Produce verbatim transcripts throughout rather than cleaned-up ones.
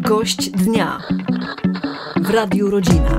Gość dnia w Radiu Rodzina.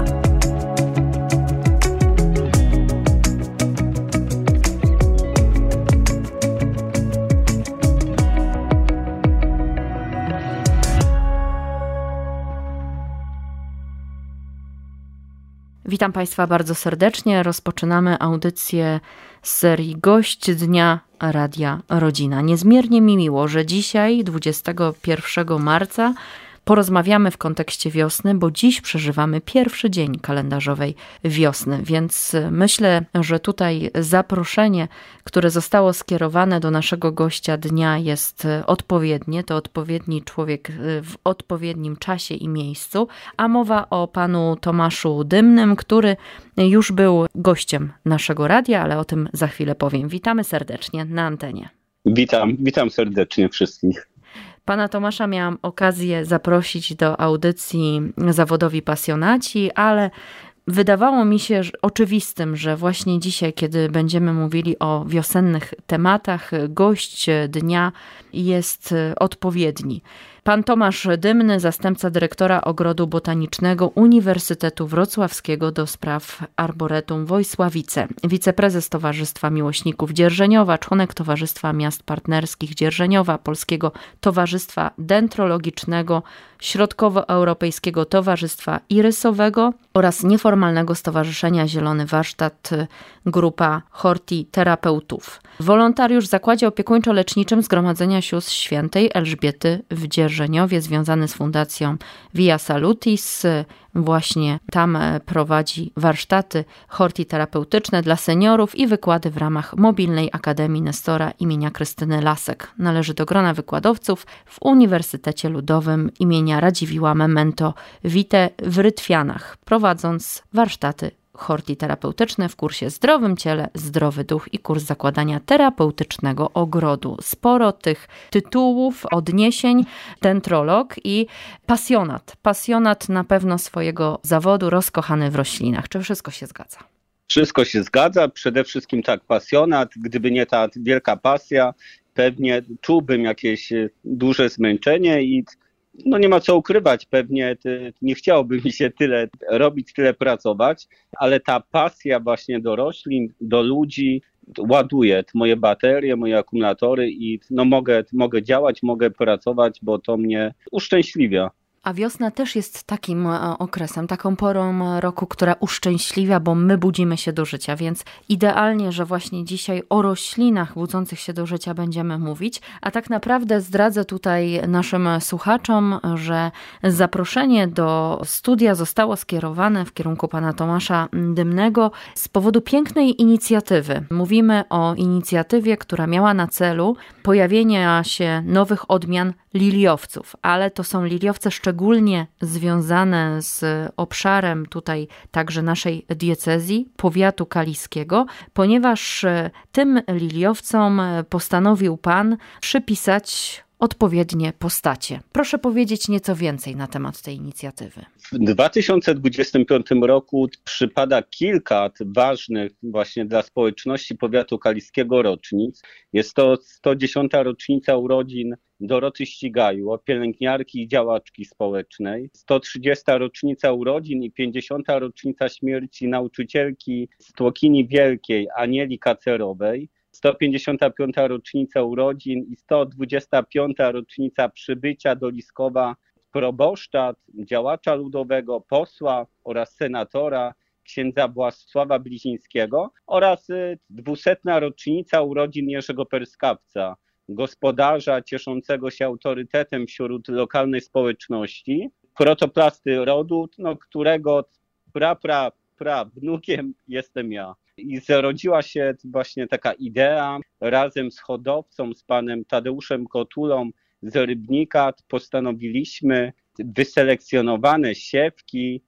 Witam Państwa bardzo serdecznie. Rozpoczynamy audycję z serii Gość Dnia Radia Rodzina. Niezmiernie mi miło, że dzisiaj, dwudziestego pierwszego marca, porozmawiamy w kontekście wiosny, bo dziś przeżywamy pierwszy dzień kalendarzowej wiosny, więc myślę, że tutaj zaproszenie, które zostało skierowane do naszego gościa dnia, jest odpowiednie. To odpowiedni człowiek w odpowiednim czasie i miejscu, a mowa o panu Tomaszu Dymnym, który już był gościem naszego radia, ale o tym za chwilę powiem. Witamy serdecznie na antenie. Witam, witam serdecznie wszystkich. Pana Tomasza miałam okazję zaprosić do audycji Zawodowi Pasjonaci, ale wydawało mi się oczywistym, że właśnie dzisiaj, kiedy będziemy mówili o wiosennych tematach, gość dnia jest odpowiedni. Pan Tomasz Dymny, zastępca dyrektora Ogrodu Botanicznego Uniwersytetu Wrocławskiego do spraw Arboretum Wojsławice, wiceprezes Towarzystwa Miłośników Dzierżeniowa, członek Towarzystwa Miast Partnerskich Dzierżeniowa, Polskiego Towarzystwa Dendrologicznego, Środkowoeuropejskiego Towarzystwa Irysowego oraz Nieformalnego Stowarzyszenia Zielony Warsztat, grupa hortiterapeutów. Wolontariusz w Zakładzie Opiekuńczo-Leczniczym Zgromadzenia Sióstr Świętej Elżbiety w Dzierżeniowie, związany z Fundacją Via Salutis. Właśnie tam prowadzi warsztaty hortiterapeutyczne dla seniorów i wykłady w ramach Mobilnej Akademii Nestora imienia Krystyny Lasek. Należy do grona wykładowców w Uniwersytecie Ludowym imienia Radziwiłła Memento Vitae w Rytwianach, prowadząc warsztaty hortiterapeutyczne w kursie Zdrowym Ciele, Zdrowy Duch i kurs zakładania terapeutycznego ogrodu. Sporo tych tytułów, odniesień, dendrolog i pasjonat. Pasjonat na pewno swojego zawodu, rozkochany w roślinach. Czy wszystko się zgadza? Wszystko się zgadza. Przede wszystkim tak, pasjonat. Gdyby nie ta wielka pasja, pewnie czułbym jakieś duże zmęczenie i no nie ma co ukrywać, pewnie nie chciałoby mi się tyle robić, tyle pracować, ale ta pasja właśnie do roślin, do ludzi ładuje moje baterie, moje akumulatory i no mogę, mogę działać, mogę pracować, bo to mnie uszczęśliwia. A wiosna też jest takim okresem, taką porą roku, która uszczęśliwia, bo my budzimy się do życia, więc idealnie, że właśnie dzisiaj o roślinach budzących się do życia będziemy mówić. A tak naprawdę zdradzę tutaj naszym słuchaczom, że zaproszenie do studia zostało skierowane w kierunku pana Tomasza Dymnego z powodu pięknej inicjatywy. Mówimy o inicjatywie, która miała na celu pojawienia się nowych odmian liliowców, ale to są liliowce szczególnie związane z obszarem tutaj także naszej diecezji, powiatu kaliskiego, ponieważ tym liliowcom postanowił pan przypisać odpowiednie postacie. Proszę powiedzieć nieco więcej na temat tej inicjatywy. W dwa tysiące dwudziestym piątym roku przypada kilka ważnych właśnie dla społeczności powiatu kaliskiego rocznic. Jest to sto dziesiąta rocznica urodzin Doroty Ścigajło, pielęgniarki i działaczki społecznej, sto trzydziesta rocznica urodzin i pięćdziesiąta rocznica śmierci nauczycielki z Tłokini Wielkiej Anieli Kacerowej, sto pięćdziesiąta piąta rocznica urodzin i sto dwudziesta piąta rocznica przybycia do Liskowa proboszcza, działacza ludowego, posła oraz senatora, księdza Władysława Blizińskiego oraz dwusetna rocznica urodzin Jerzego Perskawca, gospodarza cieszącego się autorytetem wśród lokalnej społeczności, protoplasty rodu, no, którego pra, pra, pra wnukiem jestem ja. I zarodziła się właśnie taka idea, razem z hodowcą, z panem Tadeuszem Kotulą z Rybnika postanowiliśmy wyselekcjonowane siewki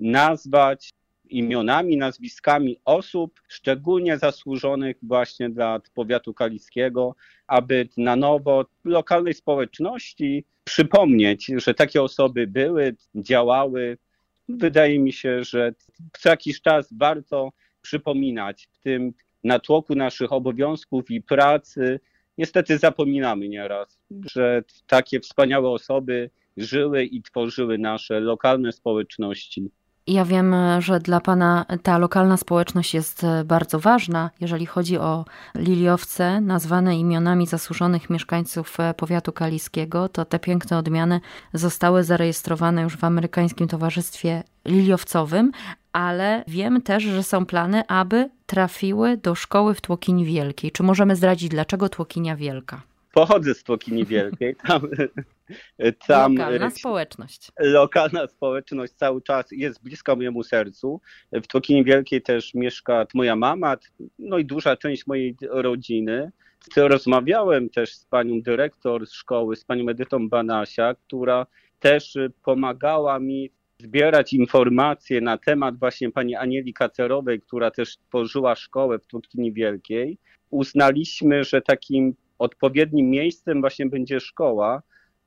nazwać imionami, nazwiskami osób szczególnie zasłużonych właśnie dla powiatu kaliskiego, aby na nowo lokalnej społeczności przypomnieć, że takie osoby były, działały. Wydaje mi się, że co jakiś czas warto przypominać w tym natłoku naszych obowiązków i pracy. Niestety zapominamy nieraz, że takie wspaniałe osoby żyły i tworzyły nasze lokalne społeczności. Ja wiem, że dla Pana ta lokalna społeczność jest bardzo ważna, jeżeli chodzi o liliowce nazwane imionami zasłużonych mieszkańców powiatu kaliskiego, to te piękne odmiany zostały zarejestrowane już w Amerykańskim Towarzystwie Liliowcowym, ale wiem też, że są plany, aby trafiły do szkoły w Tłokini Wielkiej. Czy możemy zdradzić, dlaczego Tłokinia Wielka? Pochodzę z Tłokini Wielkiej. Tam, tam lokalna społeczność. Lokalna społeczność cały czas jest bliska mojemu sercu. W Tłokini Wielkiej też mieszka moja mama, no i duża część mojej rodziny. Rozmawiałem też z panią dyrektor z szkoły, z panią Edytą Banasia, która też pomagała mi zbierać informacje na temat właśnie pani Anieli Kacerowej, która też tworzyła szkołę w Tłokini Wielkiej. Uznaliśmy, że takim odpowiednim miejscem właśnie będzie szkoła,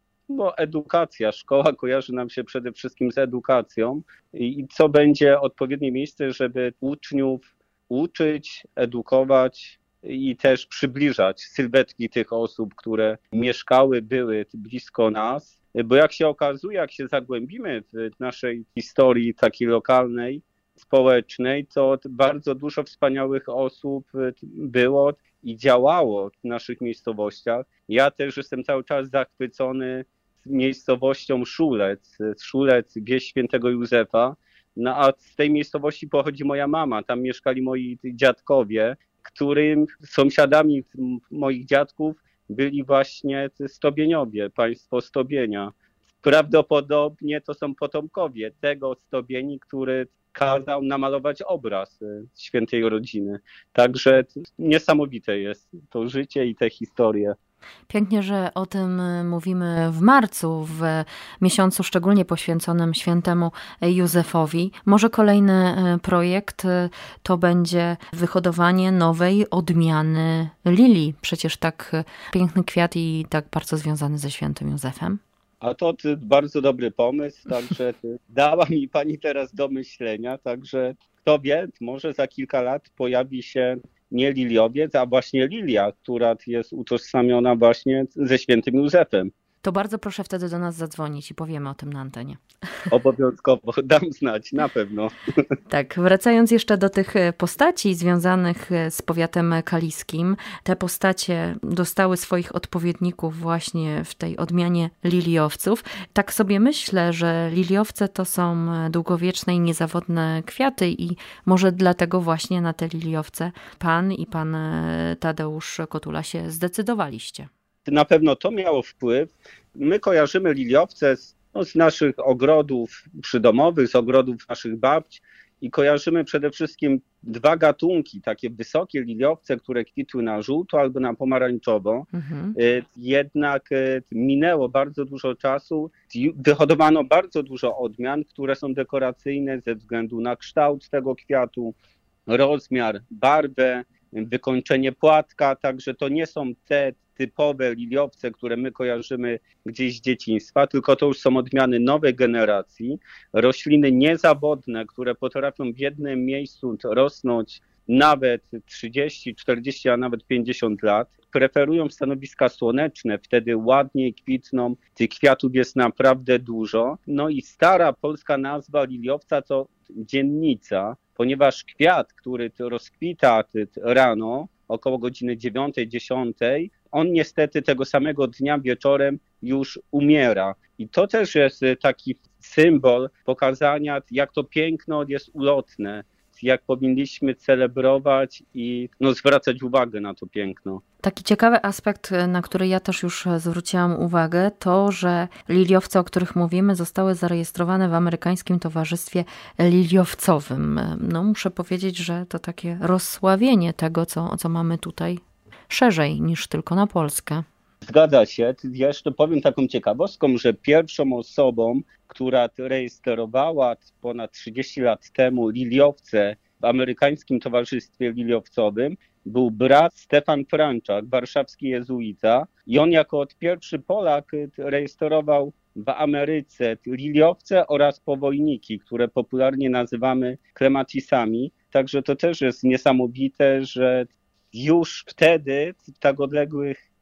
bo edukacja, szkoła kojarzy nam się przede wszystkim z edukacją i co będzie odpowiednie miejsce, żeby uczniów uczyć, edukować i też przybliżać sylwetki tych osób, które mieszkały, były blisko nas, bo jak się okazuje, jak się zagłębimy w naszej historii takiej lokalnej, społecznej, to bardzo dużo wspaniałych osób było i działało w naszych miejscowościach. Ja też jestem cały czas zachwycony miejscowością Szulec, Szulec, wieś Świętego Józefa, no a z tej miejscowości pochodzi moja mama, tam mieszkali moi dziadkowie, którym sąsiadami moich dziadków byli właśnie Stobieniowie, państwo Stobienia. Prawdopodobnie to są potomkowie tego Stobieni, który kazał namalować obraz świętej rodziny. Także niesamowite jest to życie i te historie. Pięknie, że o tym mówimy w marcu, w miesiącu szczególnie poświęconym świętemu Józefowi. Może kolejny projekt to będzie wyhodowanie nowej odmiany lilii. Przecież tak piękny kwiat i tak bardzo związany ze świętym Józefem. A to bardzo dobry pomysł, także dała mi pani teraz do myślenia, także kto wie, może za kilka lat pojawi się nie liliowiec, a właśnie lilia, która jest utożsamiona właśnie ze świętym Józefem. To bardzo proszę wtedy do nas zadzwonić i powiemy o tym na antenie. Obowiązkowo, dam znać, na pewno. Tak, wracając jeszcze do tych postaci związanych z powiatem kaliskim, te postacie dostały swoich odpowiedników właśnie w tej odmianie liliowców. Tak sobie myślę, że liliowce to są długowieczne i niezawodne kwiaty i może dlatego właśnie na te liliowce pan i pan Tadeusz Kotula się zdecydowaliście. Na pewno to miało wpływ. My kojarzymy liliowce z, no, z naszych ogrodów przydomowych, z ogrodów naszych babć i kojarzymy przede wszystkim dwa gatunki, takie wysokie liliowce, które kwitły na żółto albo na pomarańczowo. Mhm. Jednak minęło bardzo dużo czasu, wyhodowano bardzo dużo odmian, które są dekoracyjne ze względu na kształt tego kwiatu, rozmiar, barwę, wykończenie płatka, także to nie są te typowe liliowce, które my kojarzymy gdzieś z dzieciństwa, tylko to już są odmiany nowej generacji, rośliny niezawodne, które potrafią w jednym miejscu rosnąć nawet trzydzieści, czterdzieści, a nawet pięćdziesiąt lat. Preferują stanowiska słoneczne, wtedy ładniej kwitną, tych kwiatów jest naprawdę dużo. No i stara polska nazwa liliowca to dziennica, ponieważ kwiat, który rozkwita rano, około godziny dziewiątej, dziesiątej, on niestety tego samego dnia wieczorem już umiera. I to też jest taki symbol pokazania, jak to piękno jest ulotne, jak powinniśmy celebrować i no, zwracać uwagę na to piękno. Taki ciekawy aspekt, na który ja też już zwróciłam uwagę, to, że liliowce, o których mówimy, zostały zarejestrowane w Amerykańskim Towarzystwie Liliowcowym. No, muszę powiedzieć, że to takie rozsławienie tego, co, co mamy tutaj szerzej niż tylko na Polskę. Zgadza się. Ja jeszcze powiem taką ciekawostką, że pierwszą osobą, która rejestrowała ponad trzydzieści lat temu liliowce w Amerykańskim Towarzystwie Liliowcowym, był brat Stefan Franczak, warszawski jezuita, i on jako pierwszy Polak rejestrował w Ameryce liliowce oraz powojniki, które popularnie nazywamy klematisami. Także to też jest niesamowite, że już wtedy, w tak odległych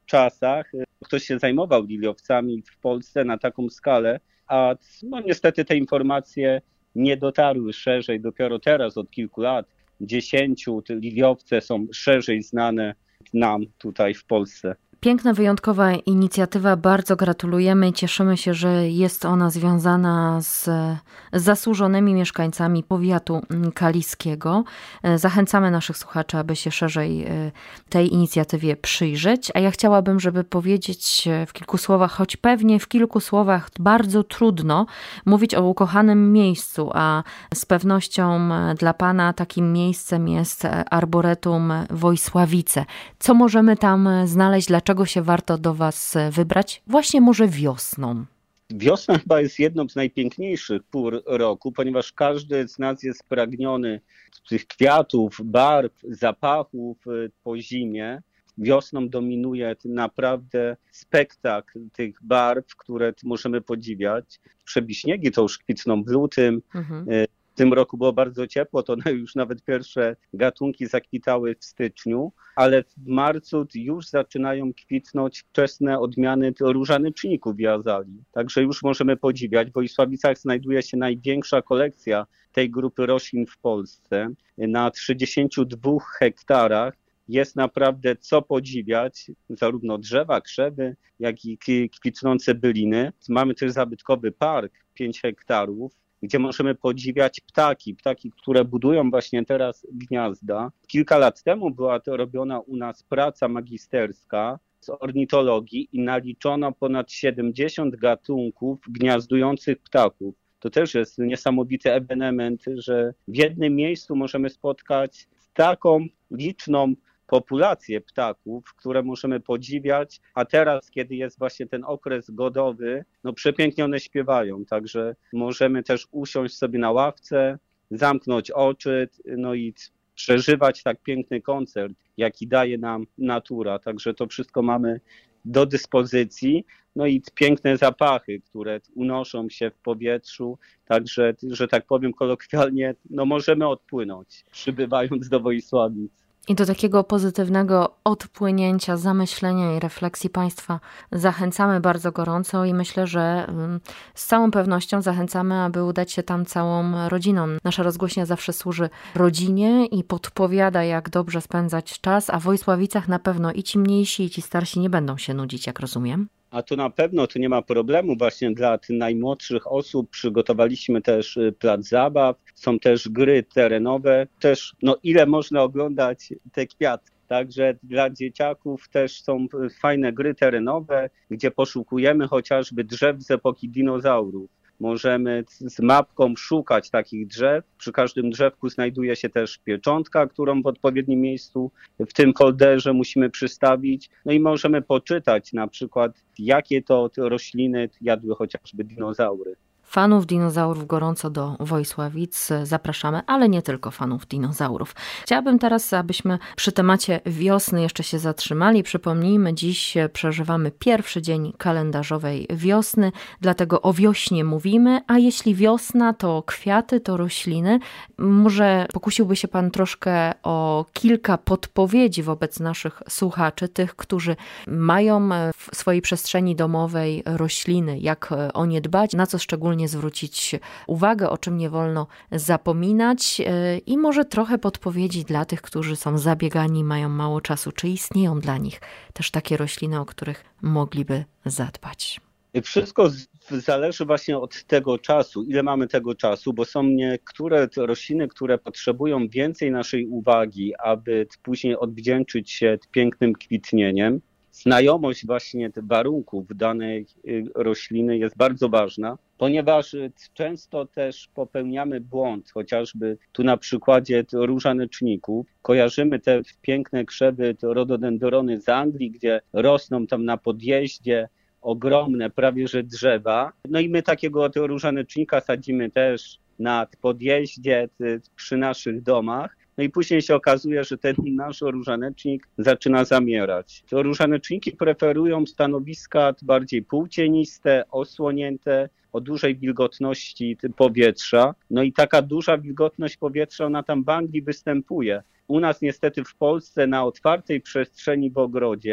czasach ktoś się zajmował liliowcami w Polsce na taką skalę, a no niestety te informacje nie dotarły szerzej. Dopiero teraz od kilku lat, dziesięciu, te liliowce są szerzej znane nam tutaj w Polsce. Piękna, wyjątkowa inicjatywa, bardzo gratulujemy i cieszymy się, że jest ona związana z zasłużonymi mieszkańcami powiatu kaliskiego. Zachęcamy naszych słuchaczy, aby się szerzej tej inicjatywie przyjrzeć, a ja chciałabym, żeby powiedzieć w kilku słowach, choć pewnie w kilku słowach bardzo trudno mówić o ukochanym miejscu, a z pewnością dla Pana takim miejscem jest Arboretum Wojsławice. Co możemy tam znaleźć, dlaczego Czego się warto do Was wybrać? Właśnie może wiosną. Wiosna chyba jest jedną z najpiękniejszych pór roku, ponieważ każdy z nas jest spragniony tych kwiatów, barw, zapachów po zimie. Wiosną dominuje naprawdę spektakl tych barw, które możemy podziwiać. Przebiśniegi to już kwitną w lutym. Mhm. W tym roku było bardzo ciepło, to już nawet pierwsze gatunki zakwitały w styczniu, ale w marcu już zaczynają kwitnąć wczesne odmiany różaneczników w azalii. Także już możemy podziwiać. W Wojsławicach znajduje się największa kolekcja tej grupy roślin w Polsce. Na trzydziestu dwóch hektarach jest naprawdę co podziwiać, zarówno drzewa, krzewy, jak i kwitnące byliny. Mamy też zabytkowy park, pięć hektarów, gdzie możemy podziwiać ptaki, ptaki, które budują właśnie teraz gniazda. Kilka lat temu była to robiona u nas praca magisterska z ornitologii i naliczono ponad siedemdziesiąt gatunków gniazdujących ptaków. To też jest niesamowity ewenement, że w jednym miejscu możemy spotkać taką liczną populację ptaków, które możemy podziwiać, a teraz, kiedy jest właśnie ten okres godowy, no przepięknie one śpiewają, także możemy też usiąść sobie na ławce, zamknąć oczy, no i przeżywać tak piękny koncert, jaki daje nam natura, także to wszystko mamy do dyspozycji, no i piękne zapachy, które unoszą się w powietrzu, także, że tak powiem kolokwialnie, no możemy odpłynąć, przybywając do Wojsławic. I do takiego pozytywnego odpłynięcia, zamyślenia i refleksji Państwa zachęcamy bardzo gorąco i myślę, że z całą pewnością zachęcamy, aby udać się tam całą rodziną. Nasza rozgłośnia zawsze służy rodzinie i podpowiada, jak dobrze spędzać czas, a w Wojsławicach na pewno i ci mniejsi, i ci starsi nie będą się nudzić, jak rozumiem. A tu na pewno tu nie ma problemu właśnie dla tych najmłodszych osób. Przygotowaliśmy też plac zabaw, są też gry terenowe, też no ile można oglądać te kwiaty. Także dla dzieciaków też są fajne gry terenowe, gdzie poszukujemy chociażby drzew z epoki dinozaurów. Możemy z mapką szukać takich drzew. Przy każdym drzewku znajduje się też pieczątka, którą w odpowiednim miejscu w tym folderze musimy przystawić. No i możemy poczytać na przykład, jakie to rośliny jadły chociażby dinozaury. Fanów dinozaurów gorąco do Wojsławic zapraszamy, ale nie tylko fanów dinozaurów. Chciałabym teraz, abyśmy przy temacie wiosny jeszcze się zatrzymali. Przypomnijmy, dziś przeżywamy pierwszy dzień kalendarzowej wiosny, dlatego o wiośnie mówimy, a jeśli wiosna, to kwiaty, to rośliny. Może pokusiłby się Pan troszkę o kilka podpowiedzi wobec naszych słuchaczy, tych, którzy mają w swojej przestrzeni domowej rośliny, jak o nie dbać, na co szczególnie nie zwrócić uwagę, o czym nie wolno zapominać i może trochę podpowiedzi dla tych, którzy są zabiegani, mają mało czasu. Czy istnieją dla nich też takie rośliny, o których mogliby zadbać? Wszystko zależy właśnie od tego czasu, ile mamy tego czasu, bo są niektóre rośliny, które potrzebują więcej naszej uwagi, aby później odwdzięczyć się pięknym kwitnieniem. Znajomość właśnie tych warunków danej rośliny jest bardzo ważna, ponieważ często też popełniamy błąd, chociażby tu na przykładzie różaneczników. Kojarzymy te piękne krzewy, te rododendrony z Anglii, gdzie rosną tam na podjeździe ogromne, prawie że drzewa. No i my takiego różanecznika sadzimy też na podjeździe przy naszych domach. No i później się okazuje, że ten nasz różanecznik zaczyna zamierać. To różaneczniki preferują stanowiska bardziej półcieniste, osłonięte, o dużej wilgotności powietrza. No i taka duża wilgotność powietrza, ona tam w Anglii występuje. U nas niestety w Polsce na otwartej przestrzeni w ogrodzie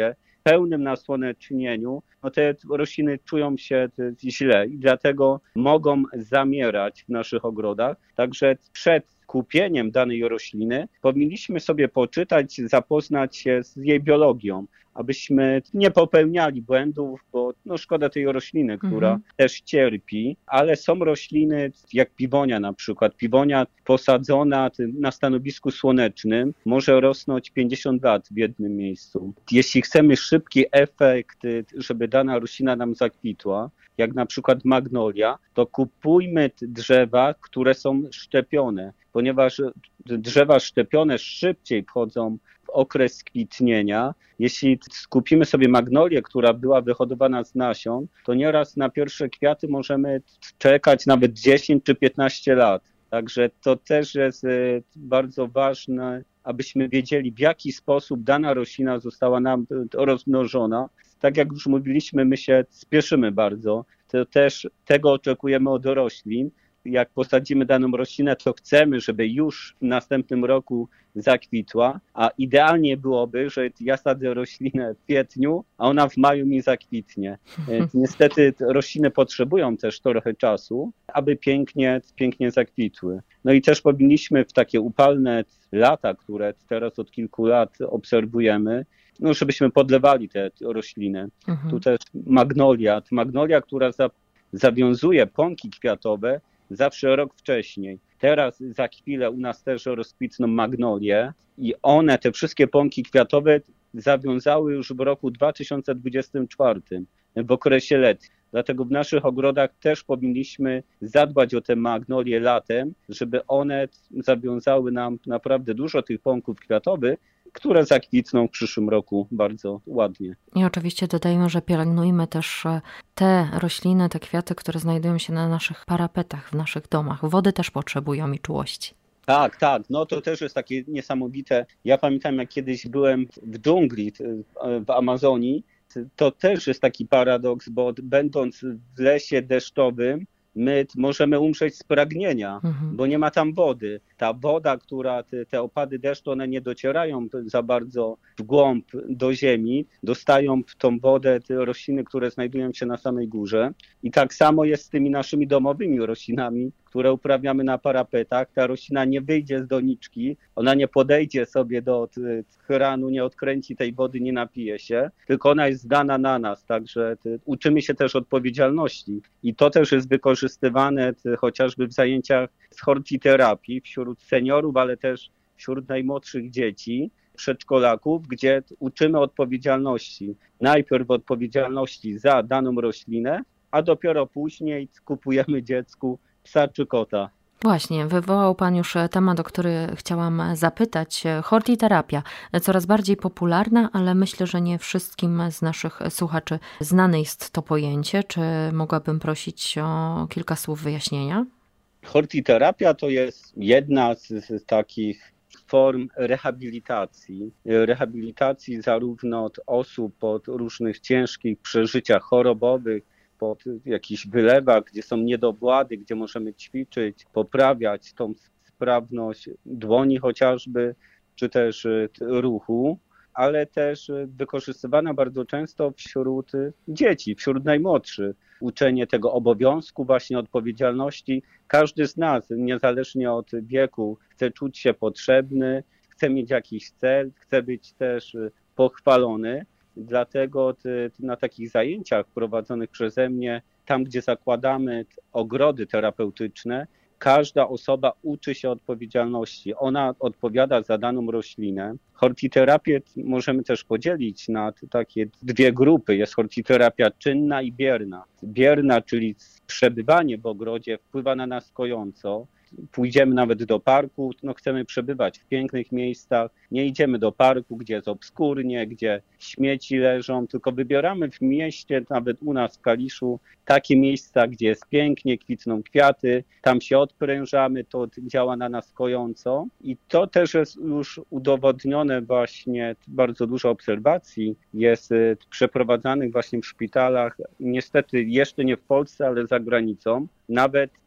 pełnym nasłonecznieniu, no te rośliny czują się źle i dlatego mogą zamierać w naszych ogrodach. Także przed kupieniem danej rośliny powinniśmy sobie poczytać, zapoznać się z jej biologią, abyśmy nie popełniali błędów, bo no szkoda tej rośliny, która mhm. też cierpi, ale są rośliny jak piwonia na przykład. Piwonia posadzona na stanowisku słonecznym może rosnąć pięćdziesiąt lat w jednym miejscu. Jeśli chcemy szybki efekt, żeby dana roślina nam zakwitła, jak na przykład magnolia, to kupujmy drzewa, które są szczepione, ponieważ drzewa szczepione szybciej wchodzą w okres kwitnienia. Jeśli skupimy sobie magnolię, która była wyhodowana z nasion, to nieraz na pierwsze kwiaty możemy czekać nawet dziesięć czy piętnaście lat. Także to też jest bardzo ważne, abyśmy wiedzieli, w jaki sposób dana roślina została nam rozmnożona. Tak jak już mówiliśmy, my się spieszymy bardzo. To też tego oczekujemy od roślin. Jak posadzimy daną roślinę, to chcemy, żeby już w następnym roku zakwitła, a idealnie byłoby, że ja sadzę roślinę w kwietniu, a ona w maju mi zakwitnie. Niestety rośliny potrzebują też trochę czasu, aby pięknie, pięknie zakwitły. No i też powinniśmy w takie upalne lata, które teraz od kilku lat obserwujemy, no żebyśmy podlewali te rośliny. Mhm. Tu też magnolia, magnolia, która za, zawiązuje pąki kwiatowe, zawsze rok wcześniej. Teraz za chwilę u nas też rozkwitną magnolie i one, te wszystkie pąki kwiatowe zawiązały już w roku dwa tysiące dwudziestym czwartym, w okresie letnim. Dlatego w naszych ogrodach też powinniśmy zadbać o te magnolie latem, żeby one zawiązały nam naprawdę dużo tych pąków kwiatowych, które zakwitną w przyszłym roku bardzo ładnie. I oczywiście dodajmy, że pielęgnujmy też te rośliny, te kwiaty, które znajdują się na naszych parapetach, w naszych domach. Wody też potrzebują i czułości. Tak, tak, no to też jest takie niesamowite. Ja pamiętam, jak kiedyś byłem w dżungli w Amazonii, to też jest taki paradoks, bo będąc w lesie deszczowym, my możemy umrzeć z pragnienia, mhm. bo nie ma tam wody. Ta woda, która, te, te opady deszczu, one nie docierają za bardzo w głąb do ziemi, dostają tą wodę te rośliny, które znajdują się na samej górze. I tak samo jest z tymi naszymi domowymi roślinami, które uprawiamy na parapetach. Ta roślina nie wyjdzie z doniczki, ona nie podejdzie sobie do kranu, nie odkręci tej wody, nie napije się, tylko ona jest zdana na nas. Także uczymy się też odpowiedzialności. I to też jest wykorzystywane chociażby w zajęciach z hortiterapii wśród seniorów, ale też wśród najmłodszych dzieci, przedszkolaków, gdzie uczymy odpowiedzialności. Najpierw odpowiedzialności za daną roślinę, a dopiero później kupujemy dziecku psa czy kota. Właśnie, wywołał Pan już temat, o który chciałam zapytać. Hortiterapia, coraz bardziej popularna, ale myślę, że nie wszystkim z naszych słuchaczy znane jest to pojęcie. Czy mogłabym prosić o kilka słów wyjaśnienia? Hortiterapia to jest jedna z, z takich form rehabilitacji. Rehabilitacji zarówno od osób po różnych ciężkich przeżyciach chorobowych, po jakichś wylewach, gdzie są niedowłady, gdzie możemy ćwiczyć, poprawiać tą sprawność dłoni chociażby, czy też ruchu, ale też wykorzystywana bardzo często wśród dzieci, wśród najmłodszych. Uczenie tego obowiązku, właśnie odpowiedzialności. Każdy z nas, niezależnie od wieku, chce czuć się potrzebny, chce mieć jakiś cel, chce być też pochwalony. Dlatego na takich zajęciach prowadzonych przeze mnie, tam gdzie zakładamy ogrody terapeutyczne, każda osoba uczy się odpowiedzialności. Ona odpowiada za daną roślinę. Hortiterapię możemy też podzielić na takie dwie grupy. Jest hortiterapia czynna i bierna. Bierna, czyli przebywanie w ogrodzie, wpływa na nas kojąco. Pójdziemy nawet do parku, no chcemy przebywać w pięknych miejscach, nie idziemy do parku, gdzie jest obskurnie, gdzie śmieci leżą, tylko wybieramy w mieście, nawet u nas w Kaliszu, takie miejsca, gdzie jest pięknie, kwitną kwiaty, tam się odprężamy, to działa na nas kojąco i to też jest już udowodnione właśnie, bardzo dużo obserwacji jest przeprowadzanych właśnie w szpitalach, niestety jeszcze nie w Polsce, ale za granicą. Nawet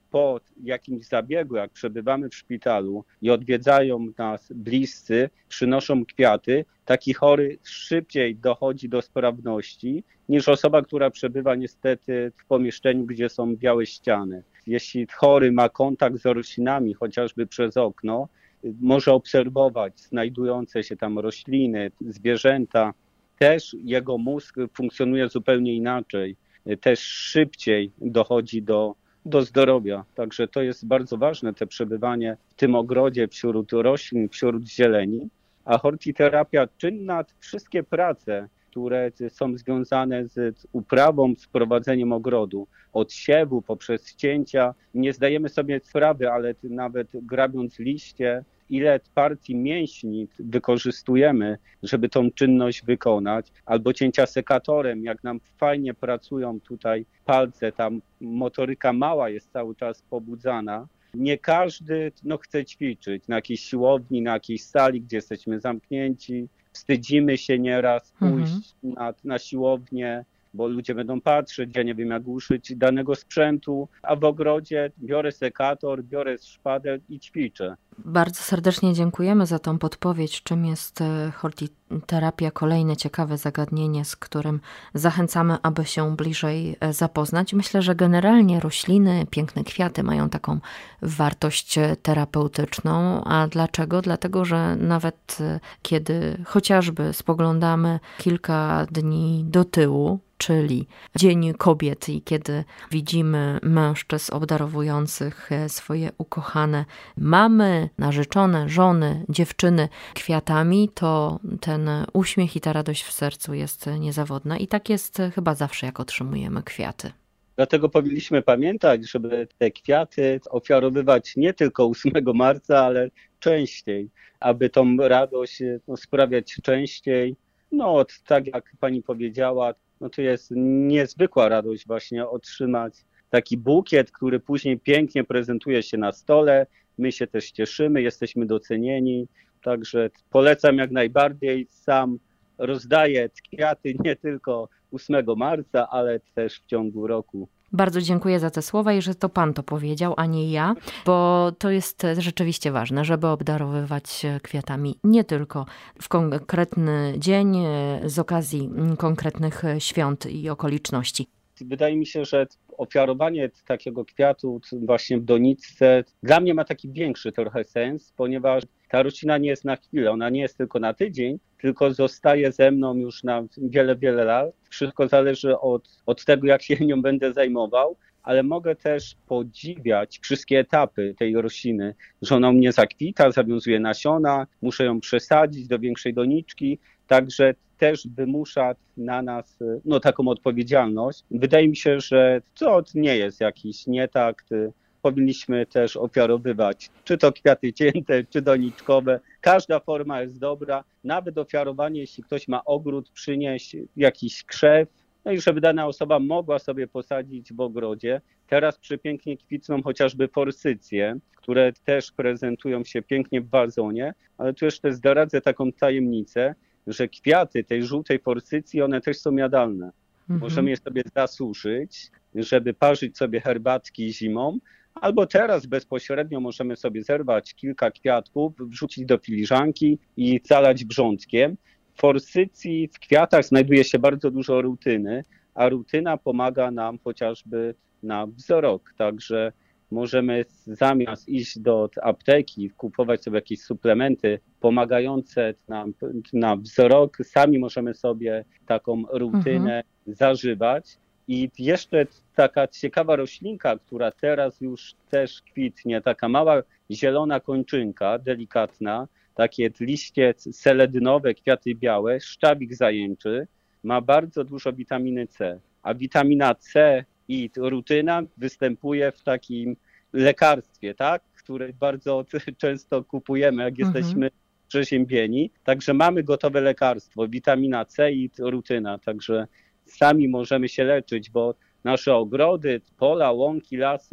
po jakimś zabiegu, jak przebywamy w szpitalu i odwiedzają nas bliscy, przynoszą kwiaty, taki chory szybciej dochodzi do sprawności niż osoba, która przebywa niestety w pomieszczeniu, gdzie są białe ściany. Jeśli chory ma kontakt z roślinami, chociażby przez okno, może obserwować znajdujące się tam rośliny, zwierzęta, też jego mózg funkcjonuje zupełnie inaczej, też szybciej dochodzi do, do zdrowia. Także to jest bardzo ważne, te przebywanie w tym ogrodzie wśród roślin, wśród zieleni. A hortiterapia czynna, wszystkie prace, które są związane z uprawą, z prowadzeniem ogrodu, od siewu poprzez cięcia, nie zdajemy sobie sprawy, ale nawet grabiąc liście, ile partii mięśni wykorzystujemy, żeby tą czynność wykonać, albo cięcia sekatorem, jak nam fajnie pracują tutaj palce, tam motoryka mała jest cały czas pobudzana. Nie każdy no, chce ćwiczyć na jakiejś siłowni, na jakiejś sali, gdzie jesteśmy zamknięci. Wstydzimy się nieraz pójść mhm. na, na siłownię, bo ludzie będą patrzeć, ja nie wiem jak użyć danego sprzętu, a w ogrodzie biorę sekator, biorę szpadę i ćwiczę. Bardzo serdecznie dziękujemy za tą podpowiedź, czym jest hortiterapia. Kolejne ciekawe zagadnienie, z którym zachęcamy, aby się bliżej zapoznać. Myślę, że generalnie rośliny, piękne kwiaty mają taką wartość terapeutyczną. A dlaczego? Dlatego, że nawet kiedy chociażby spoglądamy kilka dni do tyłu, czyli Dzień Kobiet i kiedy widzimy mężczyzn obdarowujących swoje ukochane mamy, narzeczone, żony, dziewczyny kwiatami, to ten uśmiech i ta radość w sercu jest niezawodna. I tak jest chyba zawsze, jak otrzymujemy kwiaty. Dlatego powinniśmy pamiętać, żeby te kwiaty ofiarowywać nie tylko ósmego marca, ale częściej, aby tą radość no, sprawiać częściej. No, tak jak pani powiedziała, no to jest niezwykła radość właśnie otrzymać taki bukiet, który później pięknie prezentuje się na stole. My się też cieszymy, jesteśmy docenieni, także polecam jak najbardziej. Sam rozdaję kwiaty nie tylko ósmego marca, ale też w ciągu roku. Bardzo dziękuję za te słowa i że to pan to powiedział, a nie ja, bo to jest rzeczywiście ważne, żeby obdarowywać kwiatami nie tylko w konkretny dzień z okazji konkretnych świąt i okoliczności. Wydaje mi się, że ofiarowanie takiego kwiatu właśnie w doniczce dla mnie ma taki większy trochę sens, ponieważ ta roślina nie jest na chwilę, ona nie jest tylko na tydzień, tylko zostaje ze mną już na wiele, wiele lat. Wszystko zależy od, od tego, jak się nią będę zajmował, ale mogę też podziwiać wszystkie etapy tej rośliny, że ona u mnie zakwita, zawiązuje nasiona, muszę ją przesadzić do większej doniczki, także też wymusza na nas no, taką odpowiedzialność. Wydaje mi się, że to nie jest jakiś nietakt. Powinniśmy też ofiarowywać, czy to kwiaty cięte, czy doniczkowe. Każda forma jest dobra. Nawet ofiarowanie, jeśli ktoś ma ogród, przynieść jakiś krzew, no i żeby dana osoba mogła sobie posadzić w ogrodzie. Teraz przepięknie kwitną chociażby forsycje, które też prezentują się pięknie w wazonie, ale tu jeszcze zdradzę taką tajemnicę, że kwiaty tej żółtej forsycji, one też są jadalne. Mhm. Możemy je sobie zasuszyć, żeby parzyć sobie herbatki zimą, albo teraz bezpośrednio możemy sobie zerwać kilka kwiatków, wrzucić do filiżanki i zalać brzątkiem. W forsycji, w kwiatach znajduje się bardzo dużo rutyny, a rutyna pomaga nam chociażby na wzrok, także możemy zamiast iść do apteki, kupować sobie jakieś suplementy pomagające nam na wzrok, sami możemy sobie taką rutynę mhm. zażywać. I jeszcze taka ciekawa roślinka, która teraz już też kwitnie, taka mała zielona kończynka, delikatna, takie liście seledynowe, kwiaty białe, szczawik zajęczy, ma bardzo dużo witaminy C, a witamina C i rutyna występuje w takim lekarstwie, tak, które bardzo często kupujemy, jak mhm. jesteśmy przeziębieni. Także mamy gotowe lekarstwo, witamina C i rutyna, także sami możemy się leczyć, bo nasze ogrody, pola, łąki, lasy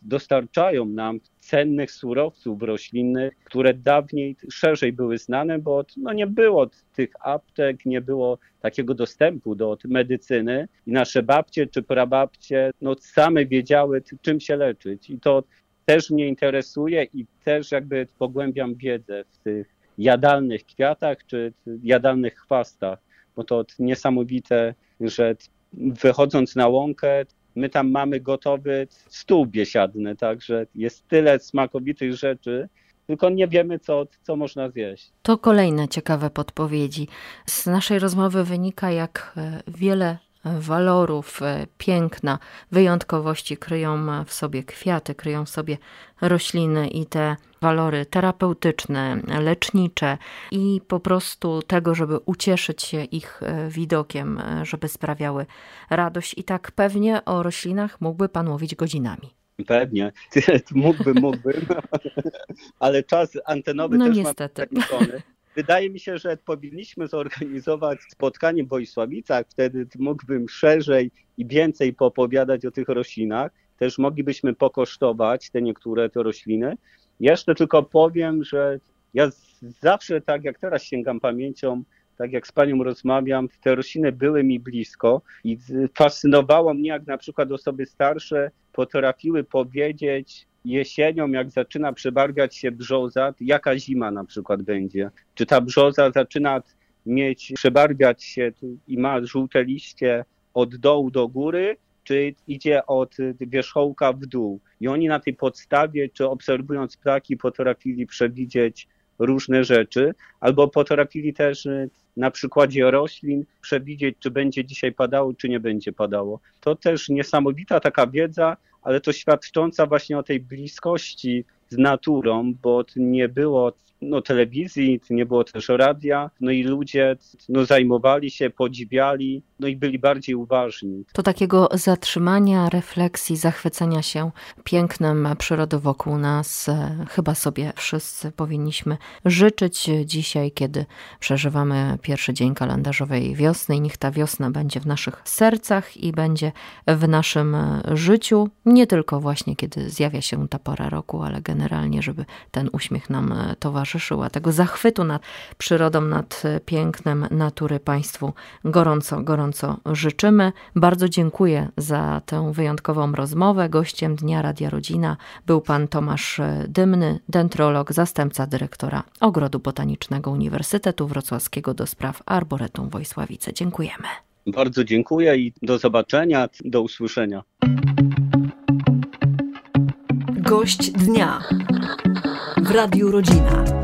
dostarczają nam cennych surowców roślinnych, które dawniej szerzej były znane, bo no nie było tych aptek, nie było takiego dostępu do medycyny i nasze babcie czy prababcie no same wiedziały, czym się leczyć. I to też mnie interesuje i też jakby pogłębiam wiedzę w tych jadalnych kwiatach czy jadalnych chwastach, bo to niesamowite, że wychodząc na łąkę, my tam mamy gotowy stół biesiadny, także jest tyle smakowitych rzeczy, tylko nie wiemy, co, co można zjeść. To kolejne ciekawe podpowiedzi. Z naszej rozmowy wynika, jak wiele walorów, piękna, wyjątkowości kryją w sobie kwiaty, kryją w sobie rośliny i te walory terapeutyczne, lecznicze i po prostu tego, żeby ucieszyć się ich widokiem, żeby sprawiały radość. I tak pewnie o roślinach mógłby Pan mówić godzinami. Pewnie, mógłbym, mógłbym, ale czas antenowy no też niestety. mam ograniczony. Wydaje mi się, że powinniśmy zorganizować spotkanie w Wojsławicach, wtedy mógłbym szerzej i więcej poopowiadać o tych roślinach. Też moglibyśmy pokosztować te niektóre te rośliny. Jeszcze tylko powiem, że ja zawsze tak jak teraz sięgam pamięcią, tak jak z panią rozmawiam, te rośliny były mi blisko i fascynowało mnie, jak na przykład osoby starsze potrafiły powiedzieć jesienią, jak zaczyna przebarwiać się brzoza, jaka zima na przykład będzie. Czy ta brzoza zaczyna mieć, przebarwiać się i ma żółte liście od dołu do góry, czy idzie od wierzchołka w dół. I oni na tej podstawie, czy obserwując ptaki, potrafili przewidzieć różne rzeczy, albo potrafili też na przykładzie roślin przewidzieć, czy będzie dzisiaj padało, czy nie będzie padało. To też niesamowita taka wiedza, ale to świadcząca właśnie o tej bliskości z naturą, bo nie było no, telewizji, nie było też radia, no i ludzie no, zajmowali się, podziwiali, no i byli bardziej uważni. To takiego zatrzymania, refleksji, zachwycenia się pięknem przyrody wokół nas chyba sobie wszyscy powinniśmy życzyć dzisiaj, kiedy przeżywamy pierwszy dzień kalendarzowej wiosny i niech ta wiosna będzie w naszych sercach i będzie w naszym życiu, nie tylko właśnie kiedy zjawia się ta pora roku, ale generalnie, żeby ten uśmiech nam towarzyszył, a tego zachwytu nad przyrodą, nad pięknem natury Państwu gorąco, gorąco życzymy. Bardzo dziękuję za tę wyjątkową rozmowę. Gościem Dnia Radia Rodzina był pan Tomasz Dymny, dendrolog, zastępca dyrektora Ogrodu Botanicznego Uniwersytetu Wrocławskiego do spraw Arboretum Wojsławice. Dziękujemy. Bardzo dziękuję i do zobaczenia, do usłyszenia. Gość dnia w Radiu Rodzina.